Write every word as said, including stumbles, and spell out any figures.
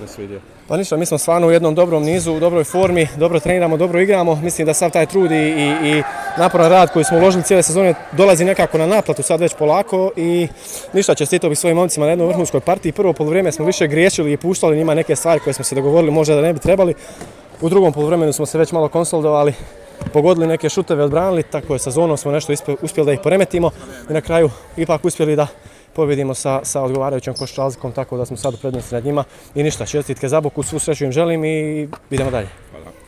se svidio? Pa ništa, mi smo stvarno u jednom dobrom nizu, u dobroj formi, dobro treniramo, dobro igramo. Mislim da sav taj trud i, i, i naporan rad koji smo uložili cijele sezone dolazi nekako na naplatu sad već polako i ništa, čestitao bih svojim momcima na jednoj vrhunskoj partiji. Prvo poluvreme smo više griješili i puštali njima neke stvari koje smo se dogovorili možda da ne bi trebali. U drugom poluvremenu smo se već malo konsolidovali, pogodili neke šuteve, odbranili, tako je sa zonom smo nešto uspjeli da ih poremetimo i na kraju ipak uspjeli da pobjedimo sa, sa odgovarajućom koš razlikom, tako da smo sad u prednosti nad njima i ništa, čestitke za Boku, svu sreću im želim i idemo dalje. Hvala.